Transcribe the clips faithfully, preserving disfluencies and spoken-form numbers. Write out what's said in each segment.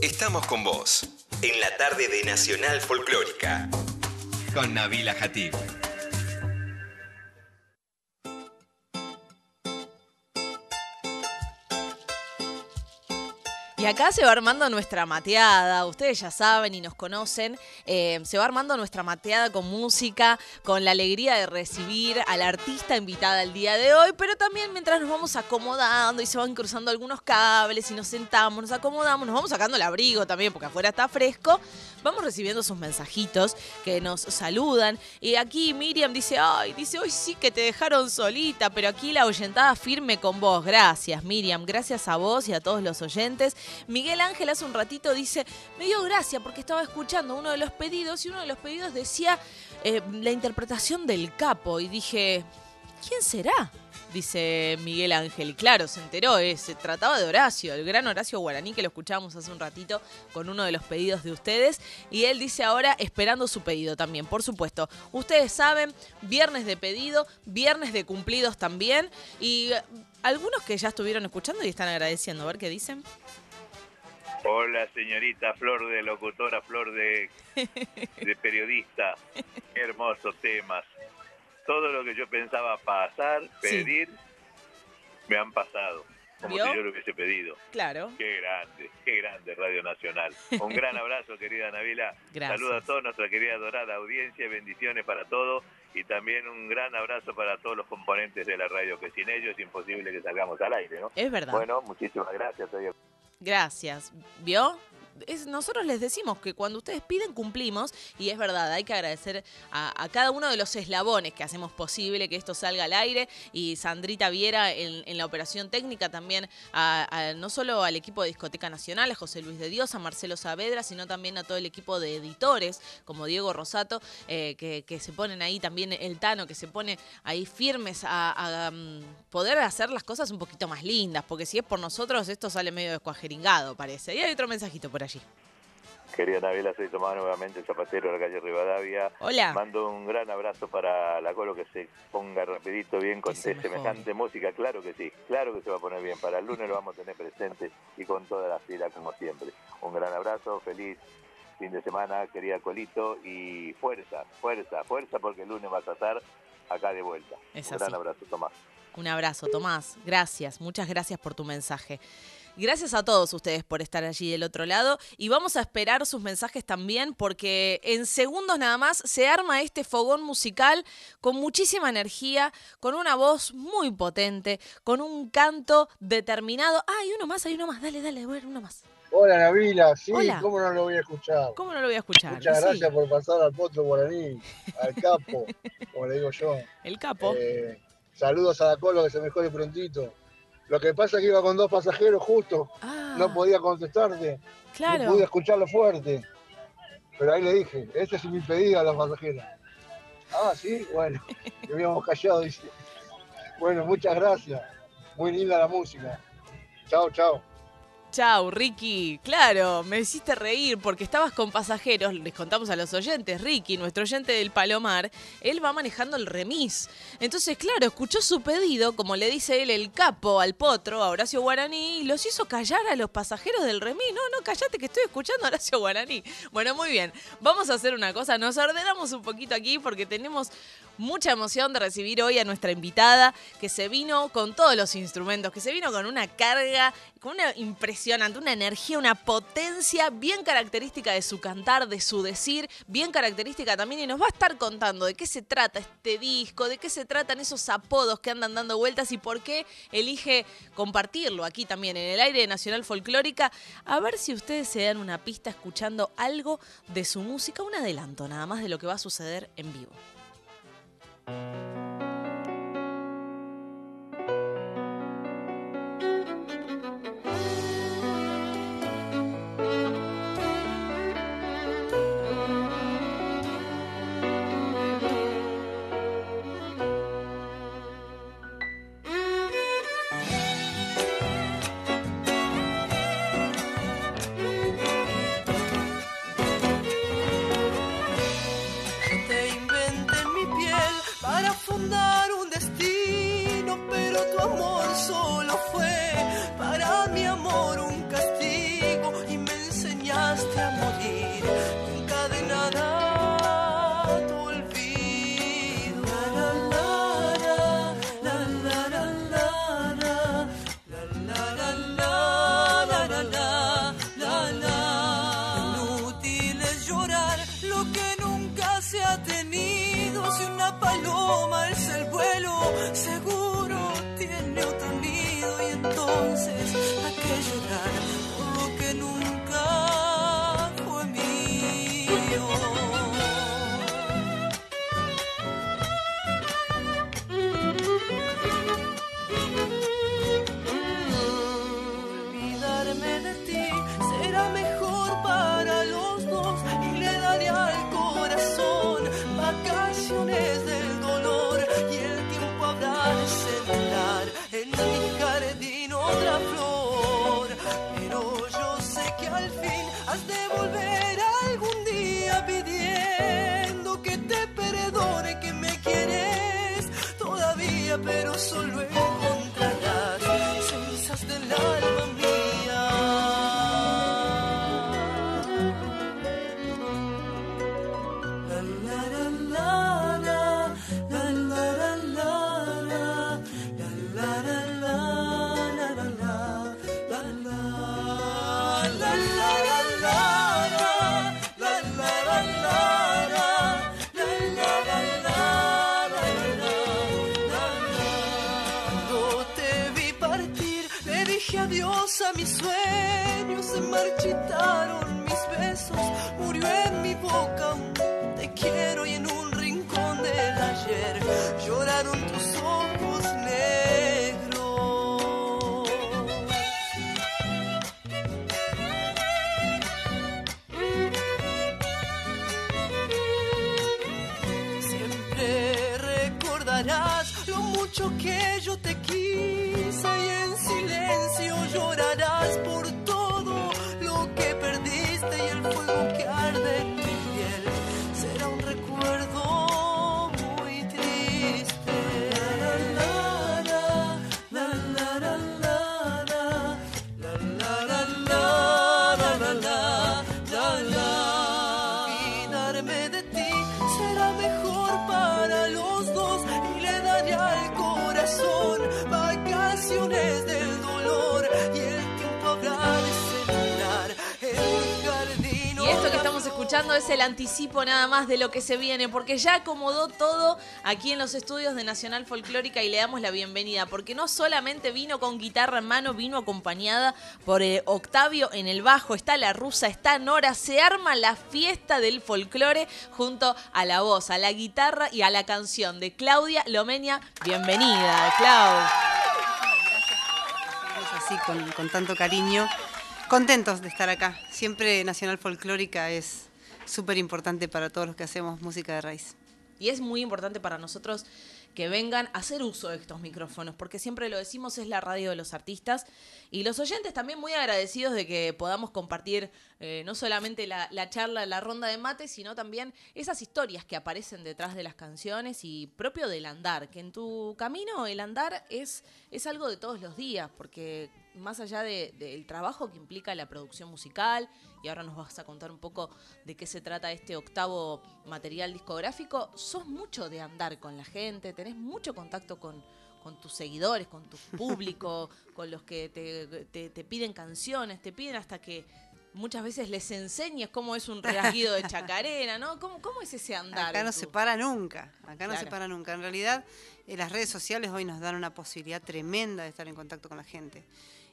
estamos con vos. En la tarde de Nacional Folclórica. Con Nabila Jatib. Y acá se va armando nuestra mateada, ustedes ya saben y nos conocen, eh, se va armando nuestra mateada con música, con la alegría de recibir a la artista invitada el día de hoy, pero también mientras nos vamos acomodando y se van cruzando algunos cables y nos sentamos, nos acomodamos, nos vamos sacando el abrigo también porque afuera está fresco, vamos recibiendo sus mensajitos que nos saludan. Y aquí Miriam dice, ay, dice, hoy sí que te dejaron solita, pero aquí la oyentada firme con vos. Gracias Miriam, gracias a vos y a todos los oyentes. Miguel Ángel hace un ratito dice, me dio gracia porque estaba escuchando uno de los pedidos y uno de los pedidos decía eh, la interpretación del Capo y dije, ¿quién será? Dice Miguel Ángel. Y claro, se enteró, eh, se trataba de Horacio, el gran Horacio Guaraní que lo escuchábamos hace un ratito con uno de los pedidos de ustedes. Y él dice ahora esperando su pedido también, por supuesto. Ustedes saben, viernes de pedido, viernes de cumplidos también. Y algunos que ya estuvieron escuchando y están agradeciendo. A ver qué dicen. Hola, señorita, flor de locutora, flor de, de periodista. Qué hermosos temas. Todo lo que yo pensaba pasar, pedir, sí, me han pasado. Como ¿Vio? Si yo lo hubiese pedido. Claro. Qué grande, qué grande Radio Nacional. Un gran abrazo, querida Nabila. Gracias. Saluda a toda nuestra querida dorada audiencia, bendiciones para todos. Y también un gran abrazo para todos los componentes de la radio, que sin ellos es imposible que salgamos al aire, ¿no? Es verdad. Bueno, muchísimas gracias. Soy... Gracias. ¿Vio? Es, nosotros les decimos que cuando ustedes piden cumplimos y es verdad, hay que agradecer a, a cada uno de los eslabones que hacemos posible que esto salga al aire y Sandrita Viera en, en la operación técnica también a, a, no solo al equipo de Discoteca Nacional, a José Luis de Dios, a Marcelo Saavedra, sino también a todo el equipo de editores como Diego Rosato eh, que, que se ponen ahí, también el Tano que se pone ahí firmes a, a, a poder hacer las cosas un poquito más lindas, porque si es por nosotros esto sale medio descuajeringado parece. Y hay otro mensajito por allí. Querida Nabila, soy Tomás nuevamente, zapatero de la calle Rivadavia. Hola. Mando un gran abrazo para la Colo, que se ponga rapidito bien con semejante música. Claro que sí, claro que se va a poner bien. Para el lunes lo vamos a tener presente y con toda la fila como siempre. Un gran abrazo, feliz fin de semana, querida Colito, y fuerza, fuerza, fuerza, porque el lunes vas a estar acá de vuelta. Es un así. Gran abrazo, Tomás. Un abrazo, Tomás. Gracias, muchas gracias por tu mensaje. Gracias a todos ustedes por estar allí del otro lado y vamos a esperar sus mensajes también porque en segundos nada más se arma este fogón musical con muchísima energía, con una voz muy potente, con un canto determinado. Ah, hay uno más, hay uno más, dale, dale, bueno, uno más. Hola Nabila, sí, Hola. ¿Cómo no lo voy a escuchar? ¿Cómo no lo voy a escuchar? Muchas sí. gracias por pasar al Potro Guaraní, al Capo, como le digo yo. El Capo. Eh, saludos a la Colo, que se mejore prontito. Lo que pasa es que iba con dos pasajeros justo, ah, no podía contestarte, claro. no pude escucharlo fuerte. Pero ahí le dije, este es mi pedido a los pasajeros. Ah, sí, bueno, que habíamos callado, dice. Bueno, muchas gracias, muy linda la música. Chao, chao. Chau, Ricky. Claro, me hiciste reír porque estabas con pasajeros. Les contamos a los oyentes. Ricky, nuestro oyente del Palomar, él va manejando el remis. Entonces, claro, escuchó su pedido, como le dice él, el Capo al Potro, a Horacio Guaraní, y los hizo callar a los pasajeros del remis. No, no, callate que estoy escuchando a Horacio Guaraní. Bueno, muy bien. Vamos a hacer una cosa. Nos ordenamos un poquito aquí porque tenemos mucha emoción de recibir hoy a nuestra invitada que se vino con todos los instrumentos, que se vino con una carga, con una impresionante, una energía, una potencia bien característica de su cantar, de su decir, bien característica también, y nos va a estar contando de qué se trata este disco, de qué se tratan esos apodos que andan dando vueltas y por qué elige compartirlo aquí también en el aire de Nacional Folclórica. A ver si ustedes se dan una pista escuchando algo de su música, un adelanto nada más de lo que va a suceder en vivo. Te inventé en mi piel para fundar fin has de volver algún día pidiendo que te perdone, que me quieres todavía, pero solo encontrarás cenizas del alma mía. La la la la la, la la la la la, la la la la la la, la la la la adiós a mis sueños, se marchitaron mis besos, murió en mi boca un te quiero y en un rincón del ayer lloraron tus ojos negros. Siempre recordarás lo mucho que yo te quise y en silencio llorarás por todo lo que perdiste y el fuego que arde en mi piel será un recuerdo muy triste. La la la la la la la la la la la la la la la. Olvidarme de ti será mejor para los dos y le daré al corazón vacaciones del dolor y el tiempo habrá de sembrar en mi jardín. Y esto que estamos escuchando es el anticipo nada más de lo que se viene, porque ya acomodó todo aquí en los estudios de Nacional Folclórica y le damos la bienvenida, porque no solamente vino con guitarra en mano, vino acompañada por eh, Octavio en el bajo, está la rusa, está Nora, se arma la fiesta del folclore junto a la voz, a la guitarra y a la canción de Claudia Lomeña. Bienvenida, Clau. Así, con, con tanto cariño. Contentos de estar acá. Siempre Nacional Folclórica es súper importante para todos los que hacemos música de raíz. Y es muy importante para nosotros que vengan a hacer uso de estos micrófonos, porque siempre lo decimos, es la radio de los artistas. Y los oyentes también muy agradecidos de que podamos compartir eh, no solamente la, la charla, la ronda de mate, sino también esas historias que aparecen detrás de las canciones y propio del andar, que en tu camino el andar es, es algo de todos los días, porque más allá de, del trabajo que implica la producción musical, y ahora nos vas a contar un poco de qué se trata este octavo material discográfico, sos mucho de andar con la gente, tenés mucho contacto con, con tus seguidores, con tu público, con los que te, te, te piden canciones, te piden hasta que muchas veces les enseñes cómo es un rasguido de chacarera, ¿no? ¿Cómo, cómo es ese andar? Acá no tu... se para nunca, acá Claro. no se para nunca. En realidad, eh, las redes sociales hoy nos dan una posibilidad tremenda de estar en contacto con la gente.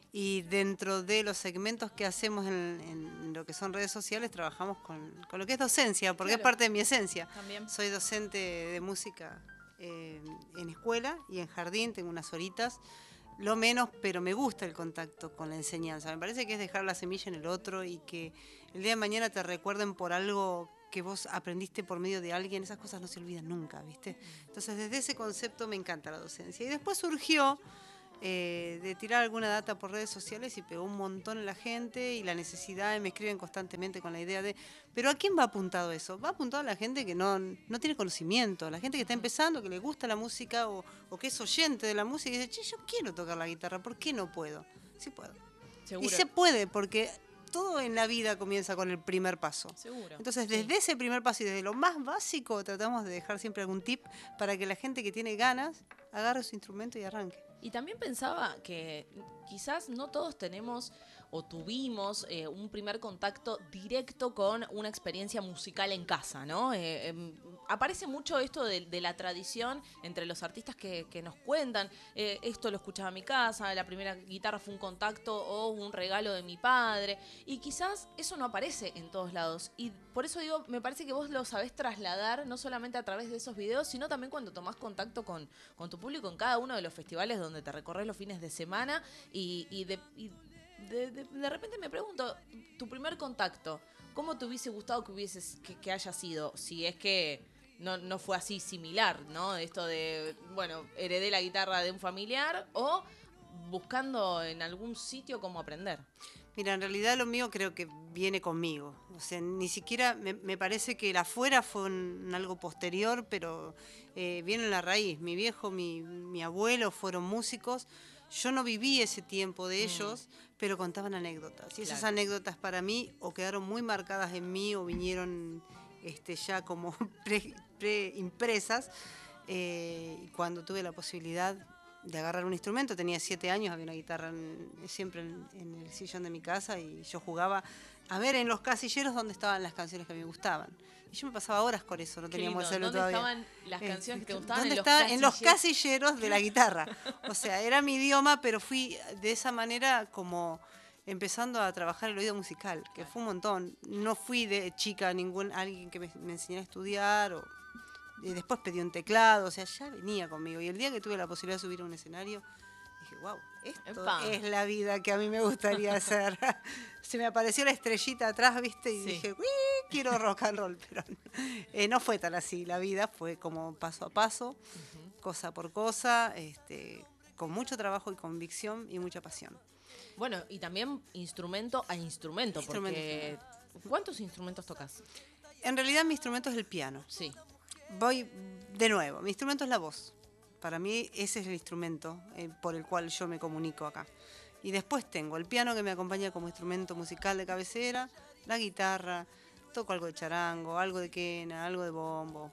Y dentro de los segmentos que hacemos en, en lo que son redes sociales, trabajamos con, con lo que es docencia, porque Claro. es parte de mi esencia. También. Soy docente de música eh, en escuela y en jardín, tengo unas horitas. Lo menos, pero me gusta el contacto con la enseñanza. Me parece que es dejar la semilla en el otro y que el día de mañana te recuerden por algo que vos aprendiste por medio de alguien. Esas cosas no se olvidan nunca, ¿viste? Entonces, desde ese concepto me encanta la docencia. Y después surgió eh, de tirar alguna data por redes sociales y pegó un montón en la gente y la necesidad, y me escriben constantemente con la idea de, ¿pero a quién va apuntado eso? Va apuntado a la gente que no, no tiene conocimiento, la gente que está empezando, que le gusta la música o, o que es oyente de la música y dice, che, yo quiero tocar la guitarra, ¿por qué no puedo? Sí puedo. Seguro. Y se puede, porque todo en la vida comienza con el primer paso. Seguro. Entonces, desde Sí. ese primer paso y desde lo más básico, tratamos de dejar siempre algún tip para que la gente que tiene ganas agarre su instrumento y arranque. Y también pensaba que quizás no todos tenemos o tuvimos eh, un primer contacto directo con una experiencia musical en casa, ¿no? Eh, eh, aparece mucho esto de, de la tradición entre los artistas que, que nos cuentan, eh, esto lo escuchaba en mi casa, la primera guitarra fue un contacto o un regalo de mi padre, y quizás eso no aparece en todos lados. Y por eso digo, me parece que vos lo sabés trasladar, no solamente a través de esos videos, sino también cuando tomás contacto con, con tu público en cada uno de los festivales donde te recorres los fines de semana y, y de... Y De, de, de repente me pregunto, tu primer contacto, ¿cómo te hubiese gustado que hubieses que, que haya sido? Si es que no, no fue así similar, ¿no? Esto de, bueno, heredé la guitarra de un familiar o buscando en algún sitio cómo aprender. Mira, en realidad lo mío creo que viene conmigo. O sea, ni siquiera me, me parece que el afuera fue un, algo posterior, pero eh, viene en la raíz. Mi viejo, mi, mi abuelo fueron músicos. Yo no viví ese tiempo de ellos, mm. pero contaban anécdotas. Y esas claro. anécdotas para mí o quedaron muy marcadas en mí o vinieron este, ya como pre, pre impresas. Eh, y cuando tuve la posibilidad de agarrar un instrumento, tenía siete años, había una guitarra en, siempre en, en el sillón de mi casa y yo jugaba a ver en los casilleros dónde estaban las canciones que me gustaban. Y yo me pasaba horas con eso, no teníamos el celular todavía. ¿Dónde estaban las canciones eh, que te gustaban? ¿Dónde en, los estaban? En los casilleros de la guitarra. O sea, era mi idioma, pero fui de esa manera como empezando a trabajar el oído musical, que fue un montón. No fui de chica a ningún alguien que me, me enseñara a estudiar o... Y después pedí un teclado, o sea, ya venía conmigo. Y el día que tuve la posibilidad de subir a un escenario, dije, wow, esto Epa. es la vida que a mí me gustaría hacer. Se me apareció la estrellita atrás, ¿viste? Y sí. dije, uy, quiero rock and roll. Pero eh, no fue tan así, la vida fue como paso a paso, uh-huh. cosa por cosa, este, con mucho trabajo y convicción y mucha pasión. Bueno, y también instrumento a instrumento, instrumento porque instrumento. ¿Cuántos instrumentos tocas? En realidad mi instrumento es el piano. Sí. Voy de nuevo, mi instrumento es la voz. Para mí ese es el instrumento eh, por el cual yo me comunico acá. Y después tengo el piano que me acompaña como instrumento musical de cabecera, la guitarra, toco algo de charango, algo de quena, algo de bombo.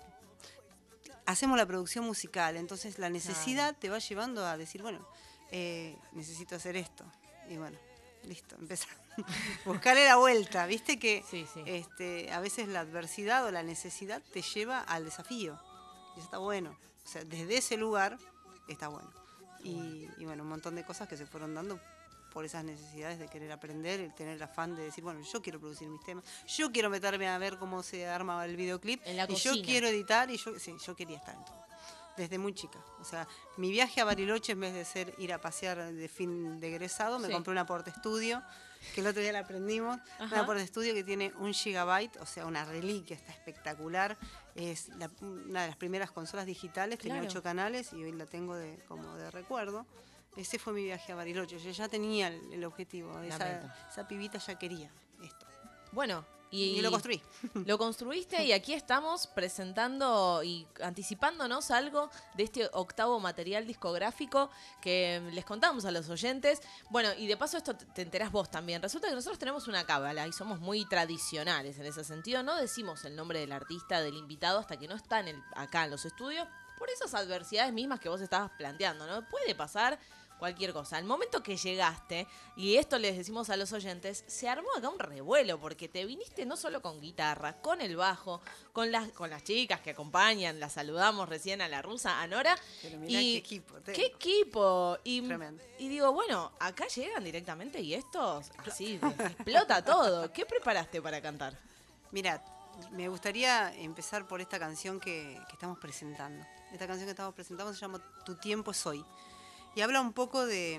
Hacemos la producción musical, entonces la necesidad claro. te va llevando a decir, bueno, eh, necesito hacer esto. Y bueno, listo, empezamos. Buscarle la vuelta, viste que sí, sí. Este, a veces la adversidad o la necesidad te lleva al desafío y eso está bueno, o sea, desde ese lugar está bueno y, y bueno, un montón de cosas que se fueron dando por esas necesidades de querer aprender, el tener el afán de decir, bueno, yo quiero producir mis temas, yo quiero meterme a ver cómo se arma el videoclip en la y cocina. Yo quiero editar y yo, sí, yo quería estar en todo. Desde muy chica, o sea, mi viaje a Bariloche en vez de ser ir a pasear de fin de egresado, me sí. compré una Porta Studio, que el otro día la aprendimos, Ajá. una Porta Studio que tiene un gigabyte, o sea, una reliquia, está espectacular, es la, una de las primeras consolas digitales, claro. tenía ocho canales y hoy la tengo de, como de recuerdo. Ese fue mi viaje a Bariloche, yo ya tenía el, el objetivo, esa, esa pibita ya quería esto. Bueno. Y, y lo construí. Lo construiste y aquí estamos presentando y anticipándonos algo de este octavo material discográfico que les contamos a los oyentes. Bueno, y de paso esto te enterás vos también. Resulta que nosotros tenemos una cábala y somos muy tradicionales en ese sentido. No decimos el nombre del artista, del invitado, hasta que no está en el, acá en los estudios, por esas adversidades mismas que vos estabas planteando, ¿no? Puede pasar cualquier cosa. Al momento que llegaste, y esto les decimos a los oyentes, se armó acá un revuelo, porque te viniste no solo con guitarra, con el bajo, con las, con las chicas que acompañan, las saludamos recién a la rusa, a Nora. Pero mirá y, qué equipo. Tengo. ¡Qué equipo! Y, Tremendo. Y digo, bueno, acá llegan directamente y estos, así, explota todo. ¿Qué preparaste para cantar? Mirá, me gustaría empezar por esta canción que, que estamos presentando. Esta canción que estamos presentando se llama Tu tiempo es hoy. Y habla un poco de,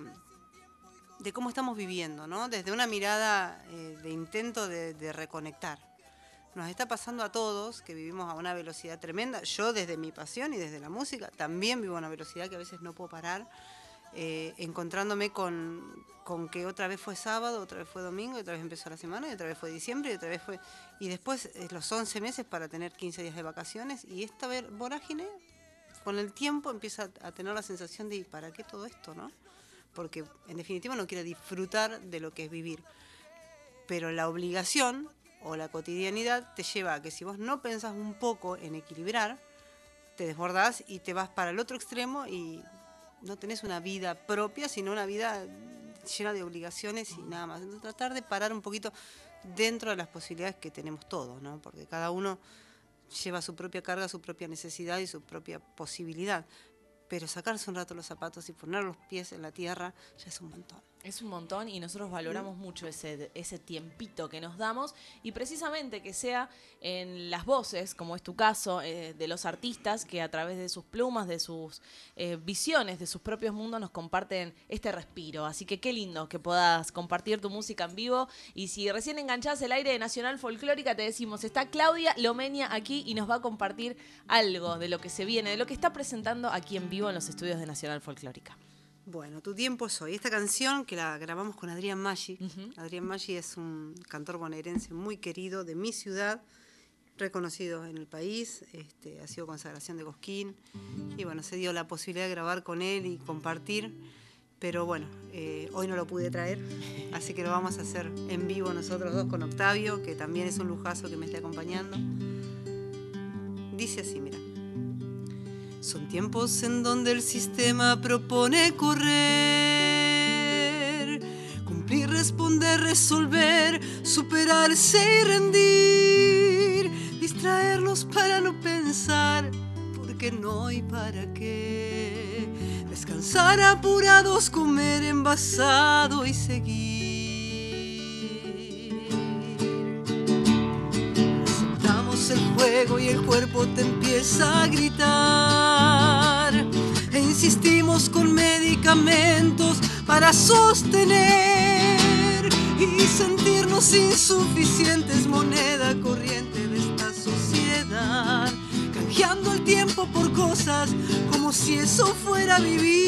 de cómo estamos viviendo, ¿no? Desde una mirada eh, de intento de, de reconectar. Nos está pasando a todos que vivimos a una velocidad tremenda. Yo desde mi pasión y desde la música también vivo a una velocidad que a veces no puedo parar, eh, encontrándome con, con que otra vez fue sábado, otra vez fue domingo, y otra vez empezó la semana, y otra vez fue diciembre, y otra vez fue... Y después eh, los once meses para tener quince días de vacaciones, y esta vorágine... Con el tiempo empieza a tener la sensación de ¿para qué todo esto, no? Porque en definitiva no quiere disfrutar de lo que es vivir. Pero la obligación o la cotidianidad te lleva a que si vos no pensás un poco en equilibrar, te desbordás y te vas para el otro extremo y no tenés una vida propia, sino una vida llena de obligaciones y nada más. Entonces tratar de parar un poquito dentro de las posibilidades que tenemos todos, ¿no? Porque cada uno lleva su propia carga, su propia necesidad y su propia posibilidad. Pero sacarse un rato los zapatos y poner los pies en la tierra ya es un montón. Es un montón y nosotros valoramos mucho ese, ese tiempito que nos damos y precisamente que sea en las voces, como es tu caso, eh, de los artistas que a través de sus plumas, de sus eh, visiones, de sus propios mundos nos comparten este respiro. Así que qué lindo que puedas compartir tu música en vivo y si recién enganchás el aire de Nacional Folclórica te decimos, está Claudia Lomeña aquí y nos va a compartir algo de lo que se viene, de lo que está presentando aquí en vivo en los estudios de Nacional Folclórica. Bueno, Tu tiempo es hoy. Esta canción que la grabamos con Adrián Maggi. Ujú. Adrián Maggi es un cantor bonaerense muy querido de mi ciudad, reconocido en el país, este, ha sido consagración de Cosquín y bueno, se dio la posibilidad de grabar con él y compartir, pero bueno, eh, hoy no lo pude traer, así que lo vamos a hacer en vivo nosotros dos con Octavio, que también es un lujazo que me esté acompañando. Dice así, mira. Son tiempos en donde el sistema propone correr, cumplir, responder, resolver, superarse y rendir, distraerlos para no pensar, porque no y para qué, descansar apurados, comer envasado y seguir. El juego y el cuerpo te empieza a gritar e insistimos con medicamentos para sostener y sentirnos insuficientes, moneda corriente de esta sociedad, canjeando el tiempo por cosas como si eso fuera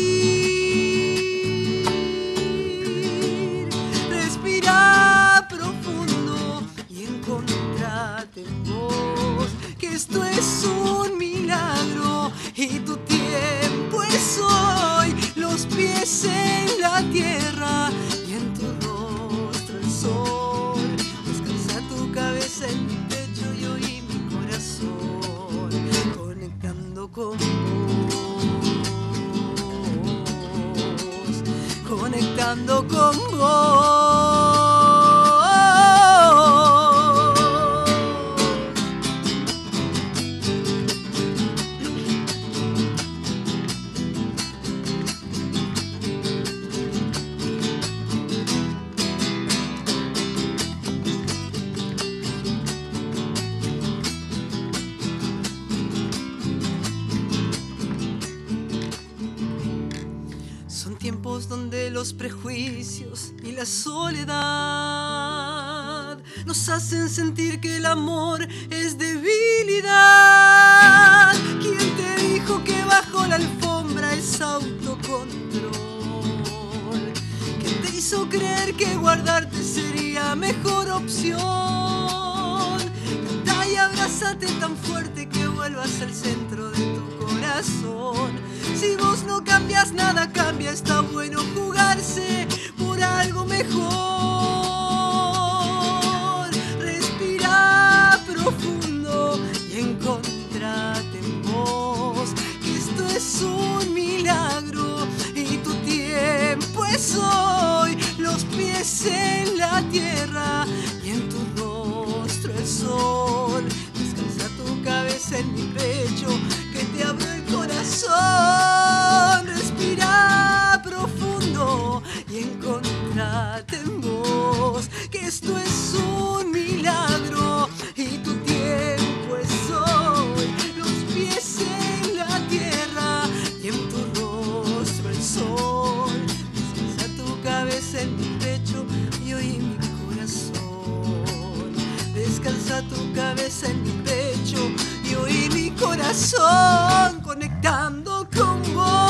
vivir. Respira profundo y encontrate en vos, que esto es un milagro y tu tiempo es hoy, los pies en la tierra y en tu rostro el sol, descansa tu cabeza en mi pecho y oí mi corazón, conectando con vos, conectando con vos. Donde los prejuicios y la soledad nos hacen sentir que el amor es debilidad. ¿Quién te dijo que bajo la alfombra es autocontrol? ¿Quién te hizo creer que guardarte sería mejor opción? Canta y abrázate tan fuerte que vuelvas al centro de tu corazón. Si vos no cambias, nada cambia, está bueno jugarse por algo mejor. Respira profundo y encontrate en vos, que esto es un milagro y tu tiempo es hoy, los pies en la tierra y en tu rostro el sol. Descansa tu cabeza en mi pecho, que te abro el corazón. Respira profundo y encontrate en vos, que esto es un milagro y tu tiempo es hoy, los pies en la tierra y en tu rostro el sol. Descansa tu cabeza en mi pecho y oí mi corazón. Descansa tu cabeza en mi pecho y oí mi corazón, conectando con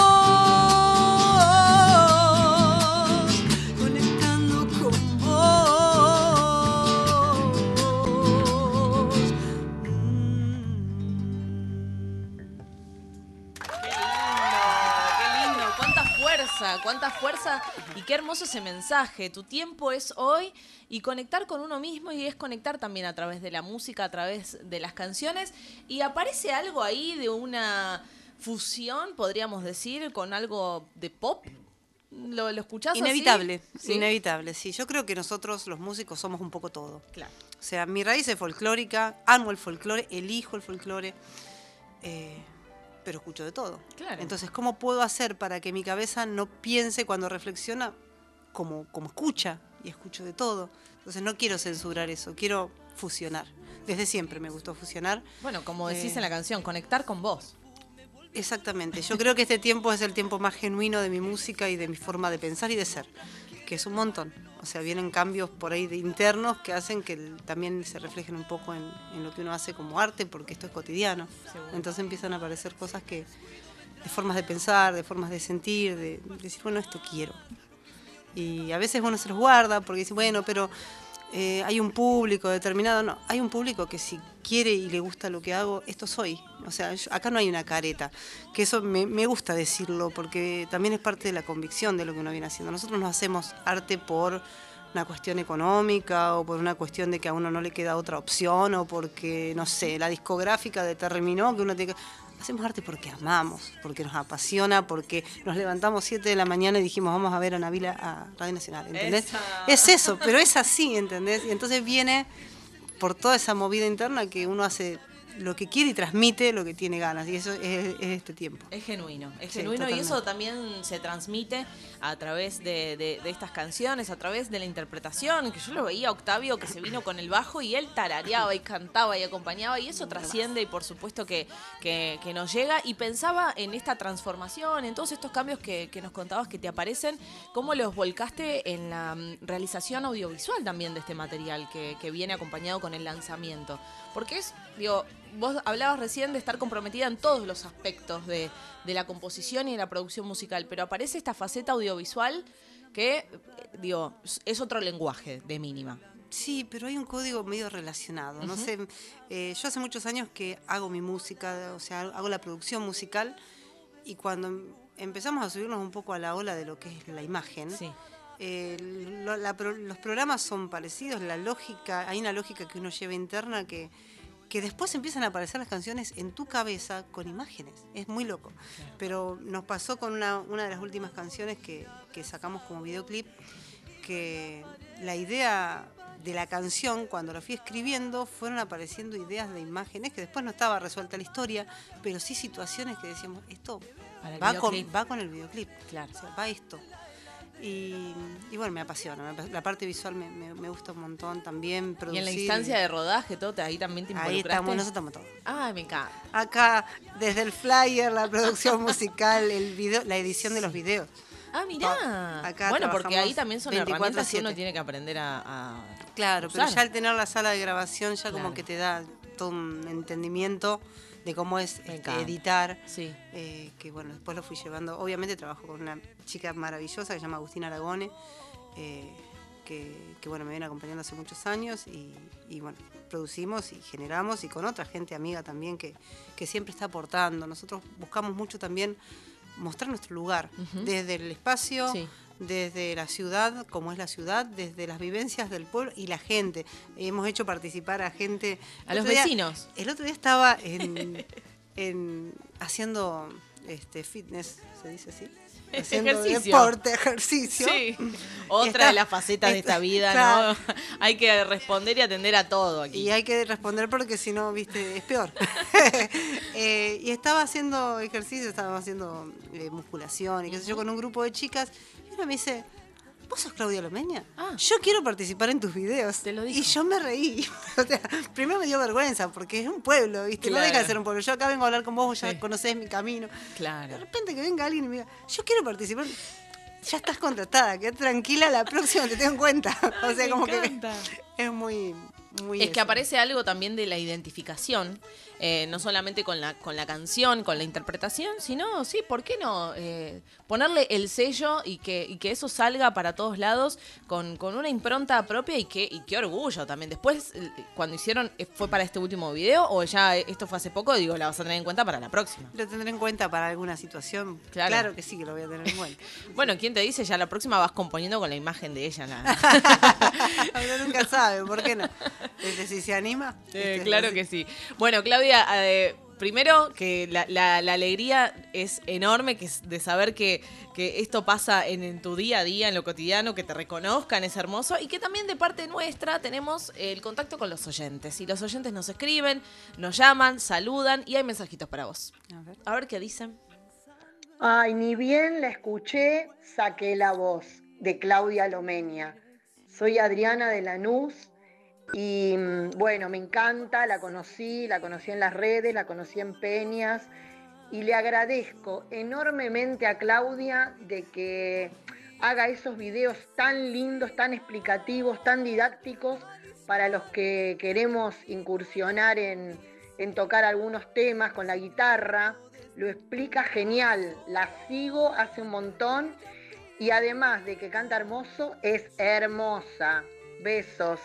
vos, conectando con vos. Qué lindo, cuánta fuerza, cuánta fuerza y qué hermoso ese mensaje. Tu tiempo es hoy y conectar con uno mismo, y es conectar también a través de la música, a través de las canciones. Y aparece algo ahí de una fusión, podríamos decir, con algo de pop. ¿Lo, lo escuchás Inevitable, así? ¿Sí? Inevitable, sí. Yo creo que nosotros los músicos somos un poco todo. Claro. O sea, mi raíz es folclórica, amo el folclore, elijo el folclore, eh, pero escucho de todo. Claro. Entonces, ¿cómo puedo hacer para que mi cabeza no piense cuando reflexiona como, como escucha? Y escucho de todo. Entonces no quiero censurar eso, quiero fusionar. Desde siempre me gustó fusionar. Bueno, como decís Eh, en la canción, conectar con vos. Exactamente. Yo creo que este tiempo es el tiempo más genuino de mi música y de mi forma de pensar y de ser, que es un montón. O sea, vienen cambios por ahí de internos que hacen que el- también se reflejen un poco en, en lo que uno hace como arte, porque esto es cotidiano. Seguro. Entonces empiezan a aparecer cosas que, de formas de pensar, de formas de sentir, de, de decir, bueno, esto quiero. Y a veces uno se los guarda porque dice, bueno, pero eh, hay un público determinado. No, hay un público que si quiere y le gusta lo que hago, esto soy. O sea, yo, acá no hay una careta. Que eso me, me gusta decirlo porque también es parte de la convicción de lo que uno viene haciendo. Nosotros no hacemos arte por una cuestión económica o por una cuestión de que a uno no le queda otra opción o porque, no sé, la discográfica determinó que uno tiene que... Hacemos arte porque amamos, porque nos apasiona, porque nos levantamos siete de la mañana y dijimos vamos a ver a Nabila a Radio Nacional, ¿entendés? Esa. Es eso, pero es así, ¿entendés? Y entonces viene por toda esa movida interna que uno hace lo que quiere y transmite lo que tiene ganas, y eso es, es este tiempo. Es genuino, es Sí, genuino y totalmente. eso también se transmite a través de, de- de estas canciones, a través de la interpretación, que yo lo veía a Octavio que se vino con el bajo y él tarareaba y cantaba y acompañaba y eso trasciende y por supuesto que, que, que nos llega y pensaba en esta transformación, en todos estos cambios que, que nos contabas que te aparecen, cómo los volcaste en la mm, realización audiovisual también de este material que, que viene acompañado con el lanzamiento. Porque es, digo, vos hablabas recién de estar comprometida en todos los aspectos de, de la composición y de la producción musical, pero aparece esta faceta audiovisual que, eh, digo, es otro lenguaje de mínima. Sí, pero hay un código medio relacionado. No sé, eh, yo hace muchos años que hago mi música, o sea, hago la producción musical y cuando em- empezamos a subirnos un poco a la ola de lo que es la imagen, Sí. eh, lo- la pro- los programas son parecidos, la lógica, hay una lógica que uno lleva interna que, que después empiezan a aparecer las canciones en tu cabeza con imágenes. Es muy loco. Pero nos pasó con una, una de las últimas canciones que, que sacamos como videoclip, que la idea de la canción, cuando la fui escribiendo, fueron apareciendo ideas de imágenes que después no estaba resuelta la historia, pero sí situaciones que decíamos, esto Para el va con, videoclip. va con el videoclip, Claro. o sea, va esto. Y, y bueno, me apasiona, me apasiona. La parte visual me, me, me gusta un montón también, Y producir. en la instancia de rodaje, todo, te- ahí también te Ahí involucraste. estamos, nosotros estamos todos. Ah, me encanta. Acá, desde el flyer, la producción musical, el video, la edición de los videos. Ah, mirá. Acá Bueno, porque trabajamos ahí también son veinticuatro herramientas que uno siete. tiene que aprender a, a Claro, usar. pero ya al tener la sala de grabación ya Claro. como que te da todo un entendimiento de cómo es Me este, encanta. editar, Sí. eh, que bueno, después lo fui llevando. Obviamente trabajo con una chica maravillosa que se llama Agustina Aragone, eh, que, que bueno, me viene acompañando hace muchos años y, y bueno, producimos y generamos y con otra gente amiga también que, que siempre está aportando. Nosotros buscamos mucho también mostrar nuestro lugar, Ujú. desde el espacio, Sí. desde la ciudad, como es la ciudad, desde las vivencias del pueblo y la gente. Hemos hecho participar a gente... A el los otro día- vecinos. El otro día estaba en, en- haciendo este fitness, ¿se dice así? Haciendo Ejercicio. deporte, ejercicio. Sí. Otra está- de las facetas de esta está- vida, claro. ¿no? Hay que responder y atender a todo aquí. Y hay que responder porque si no, viste, es peor. Eh, y estaba haciendo ejercicio, estaba haciendo eh, musculación y qué sé yo, con un grupo de chicas. Y una me dice, ¿vos sos Claudia Lomeña? Ah. Yo quiero participar en tus videos. Te lo dijo. Y yo me reí. O sea, primero me dio vergüenza porque es un pueblo, ¿viste? Claro. No deja de ser un pueblo. Yo acá vengo a hablar con vos, vos ya Sí. conocés mi camino. De Claro. repente que venga alguien y me diga, yo quiero participar. Ya estás contratada, quédate tranquila, la próxima te tengo en cuenta. O sea, me como encanta. que es muy, muy Es que eso. aparece algo también de la identificación, eh, no solamente con la, con la canción, con la interpretación, sino, sí, ¿por qué no? Eh, ponerle el sello y que, y que eso salga para todos lados con, con una impronta propia y que y qué orgullo también. Después, eh, cuando hicieron, eh, ¿fue para este último video o ya eh, esto fue hace poco? Digo, la vas a tener en cuenta para la próxima. ¿Lo tendré en cuenta para alguna situación? Claro. Claro, que sí, que lo voy a tener en cuenta. Bueno, ¿quién te dice? Ya la próxima vas componiendo con la imagen de ella. la- Uno nunca sabe, ¿por qué no? Este, si se anima. Eh, este, claro así. que sí. Bueno, Claudia, eh, primero que la, la- la alegría es enorme que es de saber que, que esto pasa en, en tu día a día, en lo cotidiano, que te reconozcan, es hermoso, y que también de parte nuestra tenemos el contacto con los oyentes. Y los oyentes nos escriben, nos llaman, saludan y hay mensajitos para vos. A ver. A ver qué dicen. Ay, ni bien la escuché, saqué la voz de Claudia Lomeña. Soy Adriana de Lanús y mm, bueno, me encanta, la conocí, la conocí en las redes, la conocí en Peñas y le agradezco enormemente a Claudia de que haga esos videos tan lindos, tan explicativos, tan didácticos para los que queremos incursionar en, en tocar algunos temas con la guitarra. lo explica genial, la sigo hace un montón y además de que canta hermoso, es hermosa. Besos.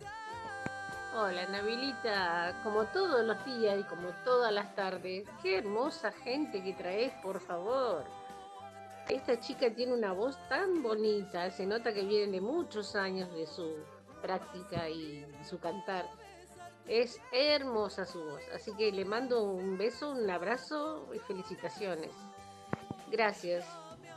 Hola, Navilita, como todos los días y como todas las tardes, qué hermosa gente que traes, por favor. Esta chica tiene una voz tan bonita, se nota que viene de muchos años de su práctica y su cantar. Es hermosa su voz, así que le mando un beso, un abrazo y felicitaciones. Gracias.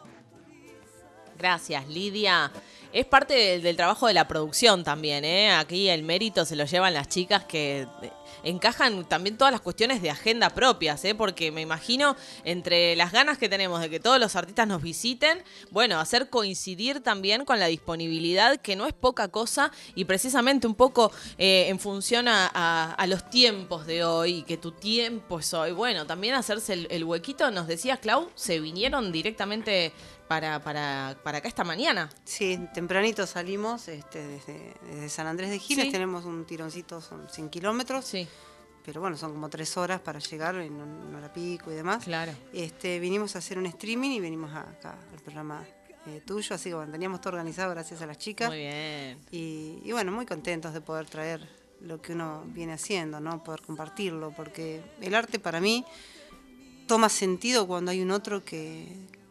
Gracias, Lidia. Es parte del, del trabajo de la producción también, ¿eh? Aquí el mérito se lo llevan las chicas que encajan también todas las cuestiones de agenda propias, ¿eh? Porque me imagino, entre las ganas que tenemos de que todos los artistas nos visiten, bueno, hacer coincidir también con la disponibilidad, que no es poca cosa, y precisamente un poco eh, en función a, a, a los tiempos de hoy, y que tu tiempo es hoy. Bueno, también hacerse el, el huequito, nos decías, Clau, se vinieron directamente para, para, para acá esta mañana. Sí, tempranito salimos este, desde, desde San Andrés de Giles, Sí. tenemos un tironcito, son cien kilómetros, Sí, pero bueno, son como tres horas para llegar en, en hora pico y demás. claro. Este, vinimos a hacer un streaming y venimos a- acá al programa eh, tuyo, así que bueno, teníamos todo organizado gracias a las chicas. Muy bien. Y, y bueno, muy contentos de poder traer lo que uno viene haciendo, ¿no? Poder compartirlo, porque el arte para mí toma sentido cuando hay un otro que,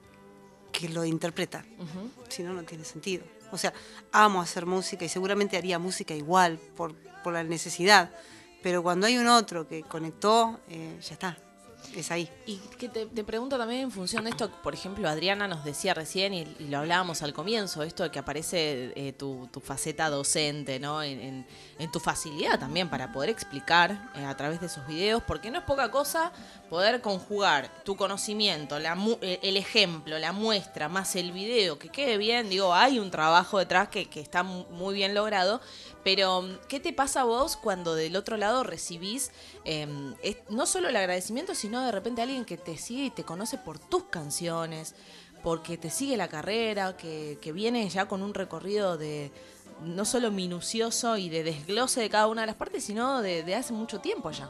que lo interpreta. Ujú. Si no, no tiene sentido. O sea, amo hacer música y seguramente haría música igual por, por la necesidad, pero cuando hay un otro que conectó, eh, ya está, es ahí. Y que te, te pregunto también en función de esto, por ejemplo, Adriana nos decía recién, y, y lo hablábamos al comienzo, esto de que aparece eh, tu, tu faceta docente, ¿no? En, en, en tu facilidad también para poder explicar eh, a través de esos videos, porque no es poca cosa poder conjugar tu conocimiento, la mu- eh, el ejemplo, la muestra, más el video, que quede bien. Digo, hay un trabajo detrás que, que está mu- muy bien logrado, pero ¿qué te pasa a vos cuando del otro lado recibís eh, es- no solo el agradecimiento, sino de repente alguien que te sigue y te conoce por tus canciones, porque te sigue la carrera, que, que viene ya con un recorrido de no solo minucioso y de desglose de cada una de las partes, sino de, de hace mucho tiempo ya?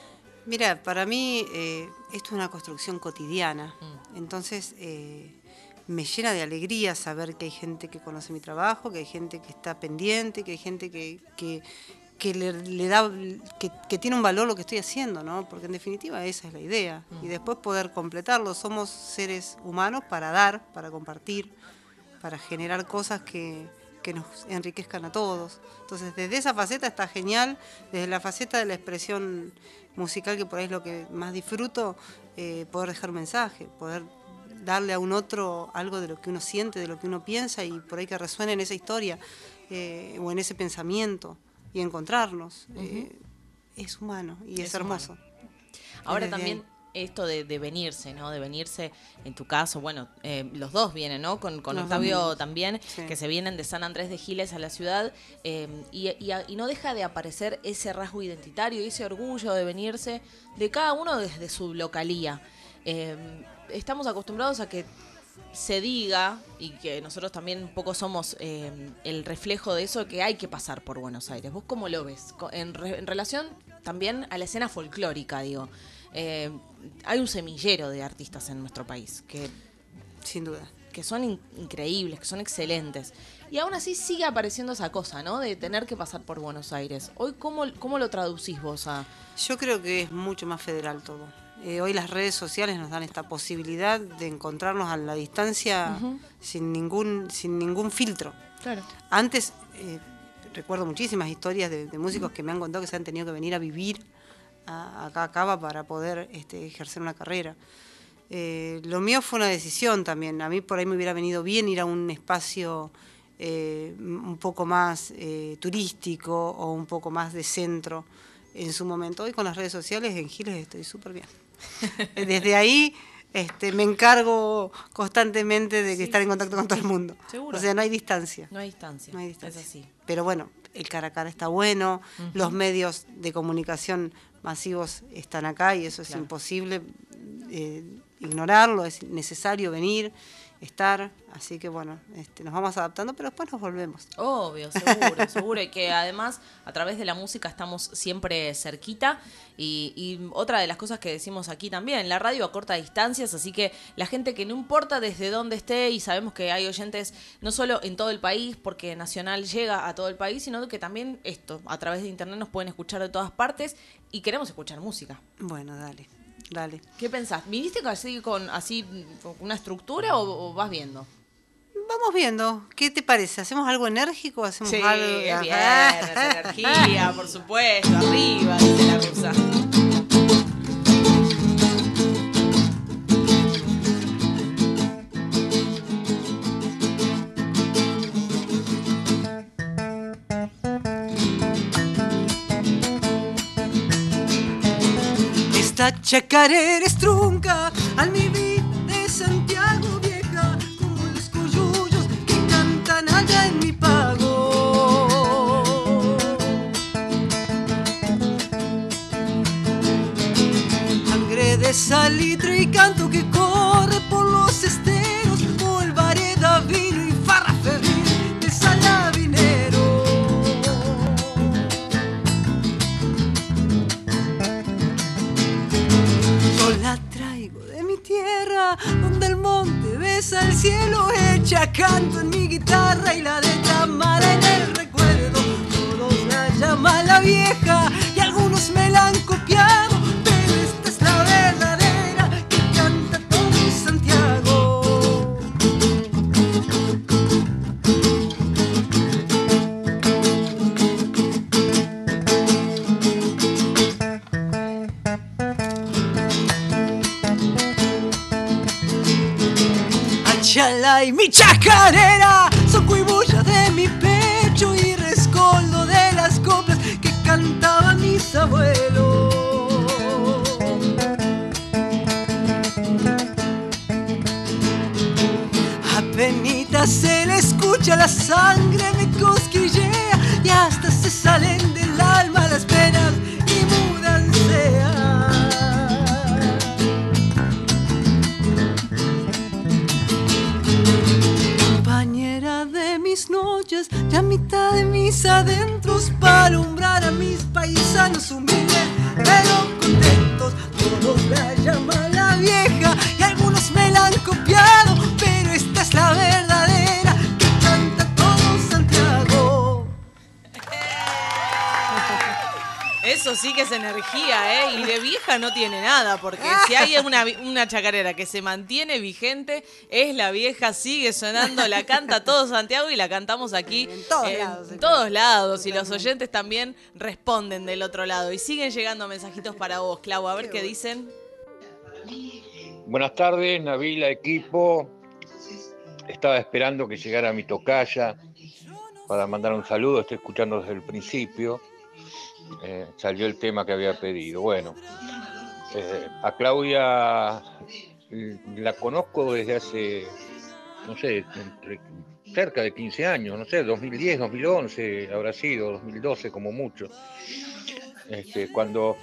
Mira, para mí eh, esto es una construcción cotidiana, Mm. entonces eh, me llena de alegría saber que hay gente que conoce mi trabajo, que hay gente que está pendiente, que hay gente que, que, que le, le da, que, que tiene un valor lo que estoy haciendo, ¿no? Porque en definitiva esa es la idea. Mm. Y después poder completarlo. Somos seres humanos para dar, para compartir, para generar cosas que, que nos enriquezcan a todos. Entonces, desde esa faceta está genial, desde la faceta de la expresión musical, que por ahí es lo que más disfruto, eh, poder dejar un mensaje, poder darle a un otro algo de lo que uno siente, de lo que uno piensa, y por ahí que resuene en esa historia eh, o en ese pensamiento, y encontrarnos. Ujú. eh, es humano y es, Es hermoso. Ahora Desde también ahí. esto de, de venirse, ¿no? De venirse, en tu caso, bueno, eh, los dos vienen, ¿no? Con, con Los Octavio dos. también, Sí. que se vienen de San Andrés de Giles a la ciudad, eh, y, y a- y no deja de aparecer ese rasgo identitario y ese orgullo de venirse de cada uno desde su localía. Eh, estamos acostumbrados a que se diga, y que nosotros también un poco somos eh, el reflejo de eso, que hay que pasar por Buenos Aires. ¿Vos cómo lo ves? Co- En, re- en relación también a la escena folclórica, digo. Eh, hay un semillero de artistas en nuestro país que, Sin duda. que son in- increíbles, que son excelentes. Y aún así sigue apareciendo esa cosa, ¿no? De tener que pasar por Buenos Aires. Hoy, ¿cómo, cómo lo traducís vos a...? Yo creo que es mucho más federal todo. Eh, hoy las redes sociales nos dan esta posibilidad de encontrarnos a la distancia Ujú. sin ningún sin ningún filtro. Claro. Antes, eh, recuerdo muchísimas historias de, de músicos que me han contado que se han tenido que venir a vivir a- acá a Cava para poder este, ejercer una carrera. Eh, lo mío fue una decisión también. A mí por ahí me hubiera venido bien ir a un espacio eh, un poco más eh, turístico o un poco más de centro en su momento. Hoy con las redes sociales en Giles estoy súper bien. Desde ahí este, me encargo constantemente de que Sí. estar en contacto con todo el mundo. Seguro. O sea, no hay distancia. No hay distancia. No hay distancia. Es así. Pero bueno, el cara a cara está bueno, Ujú. los medios de comunicación masivos están acá y eso es Claro. imposible eh, ignorarlo, es necesario venir, estar, así que bueno, este, nos vamos adaptando, pero después nos volvemos. Obvio, seguro, seguro, y que además a través de la música estamos siempre cerquita, y, y otra de las cosas que decimos aquí también, la radio acorta distancias, así que la gente que no importa desde dónde esté, y sabemos que hay oyentes no solo en todo el país, porque Nacional llega a todo el país, sino que también esto, a través de internet nos pueden escuchar de todas partes, y queremos escuchar música. Bueno, dale. Dale. ¿Qué pensás? ¿Viniste así con así con una estructura o, o vas viendo? Vamos viendo. ¿Qué te parece? ¿Hacemos algo enérgico? ¿Hacemos sí, algo? Es bien, energía, por supuesto, arriba, dice la rusa. Esta chacarera es trunca al vivir de Santiago vieja, como los coyullos que cantan allá en mi pago. Sangre de salitre y canto que corre por los esteros, polvareda, vino y farra febril de salabinero. La traigo de mi tierra, donde el monte besa el cielo, hecha canto en mi guitarra y la de Tamara en el recuerdo. Todos la llaman la vieja y algunos me la han copiado, pero esta es la verdadera que canta todo Santiago. Chala y mi chacarera son cuibulla de mi pecho y rescoldo de las coplas que cantaban mis abuelos. Apenitas se le escucha, la sangre me cosquillea y hasta se salen del alma las penas y mudanceas. De mis noches, ya mitad de mis adentros, para alumbrar a mis paisanos humildes pero contentos. Todos la llaman la vieja y algunos me la han copiado, pero esta es la verdadera que canta todo Santiago. Eso sí que es energía, ¿eh? Y de vieja no tiene nada, porque si hay una, una chacarera que se mantiene vigente, es la vieja, sigue sonando, la canta todo Santiago y la cantamos aquí en todos en lados. todos lados, y los oyentes también responden del otro lado. Y siguen llegando mensajitos para vos, Clau, a ver qué, qué dicen. Buenas tardes, Nabila, equipo. Estaba esperando que llegara mi tocaya para mandar un saludo, estoy escuchando desde el principio. Eh, salió el tema que había pedido. Bueno, eh, a Claudia la conozco desde hace, no sé, entre, cerca de quince años, no sé, dos mil diez, dos mil once habrá sido, dos mil doce como mucho. Este, cuando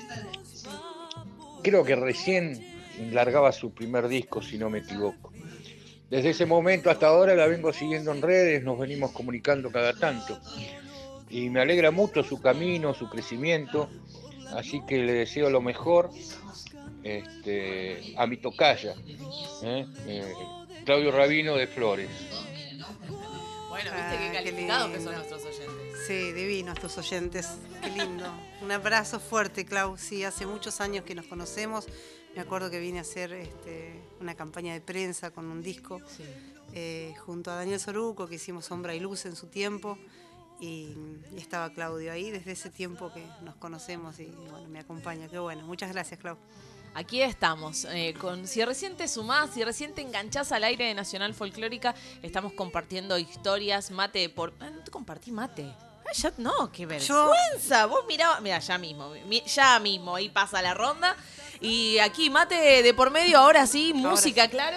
creo que recién largaba su primer disco, si no me equivoco. Desde ese momento hasta ahora la vengo siguiendo en redes, nos venimos comunicando cada tanto. Y me alegra mucho su camino, su crecimiento, así que le deseo lo mejor este, a mi tocaya, ¿eh? Eh, Claudio Rabino de Flores. Bueno, viste qué calificados que son nuestros oyentes. Sí, divinos tus oyentes, qué lindo. Un abrazo fuerte, Clau. Sí, hace muchos años que nos conocemos. Me acuerdo que vine a hacer este, una campaña de prensa con un disco sí. eh, junto a Daniel Soruco, que hicimos Sombra y Luz en su tiempo. Y, y estaba Claudio ahí desde ese tiempo que nos conocemos y bueno, me acompaña. Qué bueno. Muchas gracias, Clau. Aquí estamos, eh, con si recién te sumás, si recién te enganchás al aire de Nacional Folclórica, estamos compartiendo historias, mate por... Ah, no te compartí mate. Ay, ya, no, qué vergüenza. Yo... Vos mirá, mirá, ya mismo, ya mismo, ahí pasa la ronda. Y aquí mate de por medio, ahora sí, música, ahora sí. Claro.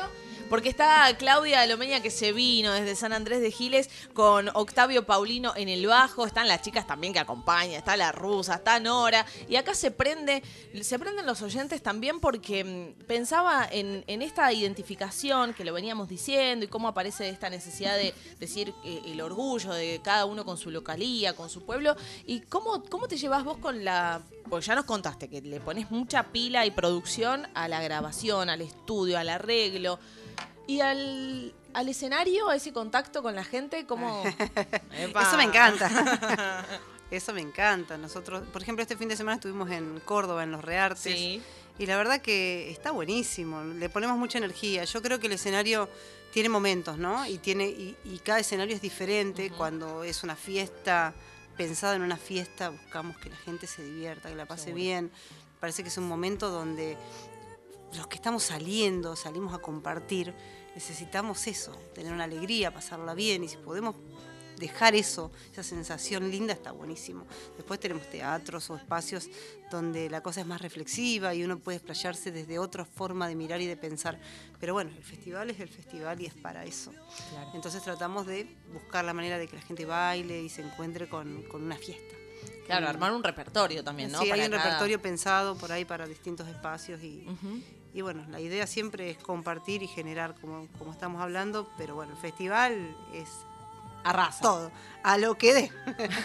porque está Claudia Lomeña, que se vino desde San Andrés de Giles, con Octavio Paulino en el bajo, están las chicas también que acompañan, está la rusa, está Nora, y acá se prende, se prenden los oyentes también porque mmm, pensaba en, en esta identificación que lo veníamos diciendo y cómo aparece esta necesidad de decir eh, el orgullo de cada uno con su localía, con su pueblo, y cómo, cómo te llevas vos con la... Pues ya nos contaste que le pones mucha pila y producción a la grabación, al estudio, al arreglo y al, al escenario, a ese contacto con la gente, ¿cómo? Eso me encanta. Eso me encanta. Nosotros, por ejemplo, este fin de semana estuvimos en Córdoba, en Los Reartes, sí. Y la verdad que está buenísimo. Le ponemos mucha energía. Yo creo que el escenario tiene momentos, ¿no? Y tiene y, y cada escenario es diferente. Uh-huh. Cuando es una fiesta, pensada en una fiesta, buscamos que la gente se divierta, que la pase Seguro. bien. Parece que es un momento donde los que estamos saliendo, salimos a compartir, necesitamos eso, tener una alegría, pasarla bien, y si podemos dejar eso, esa sensación linda, está buenísimo. Después tenemos teatros o espacios donde la cosa es más reflexiva y uno puede explayarse desde otra forma de mirar y de pensar. Pero bueno, el festival es el festival y es para eso. Claro. Entonces tratamos de buscar la manera de que la gente baile y se encuentre con, con una fiesta. Claro, armar un repertorio también, ¿no? Sí, para hay un cada... repertorio pensado por ahí para distintos espacios y, uh-huh. y bueno, la idea siempre es compartir y generar, como, como estamos hablando, pero bueno, el festival es... Arrasa. Todo, a lo que dé.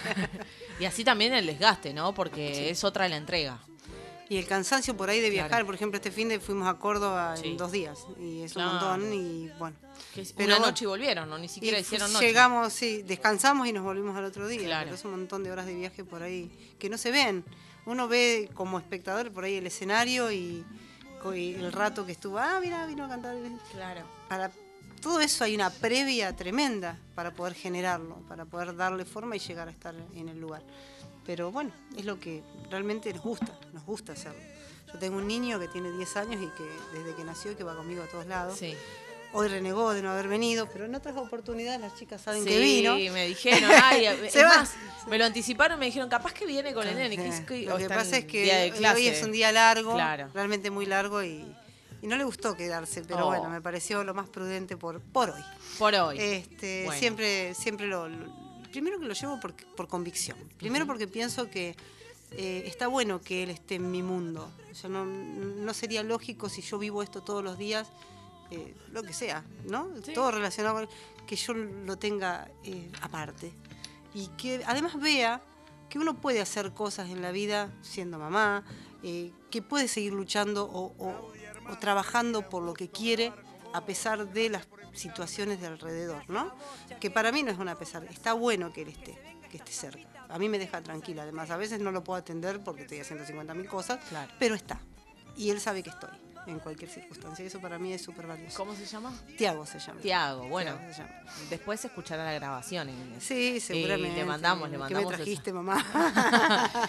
Y así también el desgaste, ¿no? Porque sí. es otra la entrega. Y el cansancio por ahí de viajar, claro. Por ejemplo, este fin de fuimos a Córdoba sí. en dos días, y es un claro. montón, y bueno. Que pero una noche y volvieron, ¿no? Ni siquiera hicieron noche. Llegamos, sí, descansamos y nos volvimos al otro día, claro. Pero es un montón de horas de viaje por ahí que no se ven. Uno ve como espectador por ahí el escenario y, y el rato que estuvo, ah, mira, vino a cantar. Claro. Para todo eso hay una previa tremenda para poder generarlo, para poder darle forma y llegar a estar en el lugar. Pero bueno, es lo que realmente nos gusta, nos gusta hacerlo. Yo tengo un niño que tiene diez años y que desde que nació que va conmigo a todos lados. Sí. Hoy renegó de no haber venido, pero en otras oportunidades las chicas saben sí, que vino. Sí, me dijeron, ay, es Se más, va. me lo anticiparon, me dijeron, capaz que viene con el nene. Sí. Que, lo que pasa es que hoy es un día largo, claro. realmente muy largo y... Y no le gustó quedarse, pero oh. bueno, me pareció lo más prudente por, por hoy. Por hoy. Este, bueno. Siempre, siempre lo, lo... Primero que lo llevo por, por convicción. Primero uh-huh. porque pienso que eh, está bueno que él esté en mi mundo. O sea, no, no sería lógico si yo vivo esto todos los días, eh, lo que sea, ¿no? Sí. Todo relacionado con... Que yo lo tenga eh, aparte. Y que además vea que uno puede hacer cosas en la vida siendo mamá, eh, que puede seguir luchando o... o o trabajando por lo que quiere a pesar de las situaciones de alrededor, ¿no? Que para mí no es una pesar, está bueno que él esté, que esté cerca. A mí me deja tranquila, además a veces no lo puedo atender porque estoy haciendo cincuenta mil cosas, claro. pero está. Y él sabe que estoy en cualquier circunstancia, y eso para mí es súper valioso. ¿Cómo se llama? Tiago se llama. Tiago, bueno, Tiago se llama. Después se escuchará la grabación. En sí, seguramente. Y le mandamos, le mandamos. ¿Qué me trajiste, esa. mamá?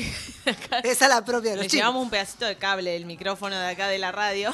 Esa es la propia de los Le chicos. Llevamos un pedacito de cable del micrófono de acá de la radio.